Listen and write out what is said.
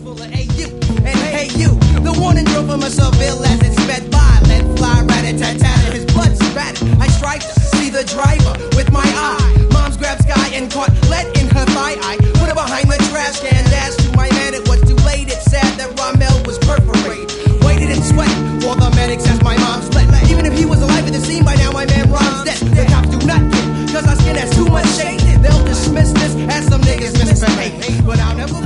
full of AU. And hey you, the warning drove from a Seville as it sped by. Let fly, rat-a-tat-tat, his blood spattered. I strike to see the driver with my eye. Mom's grabbed Sky and caught lead in her thigh. I put her behind the trash can, dashed to my man. It was too late, it's sad that Rommel was perforated. Waited and sweated for the medics as my mom slept. Even if he was alive at the scene by now, my man Rom's dead. The cops do not care, cause our skin has too much shade. They'll dismiss this as some niggas misbehave. But I'll never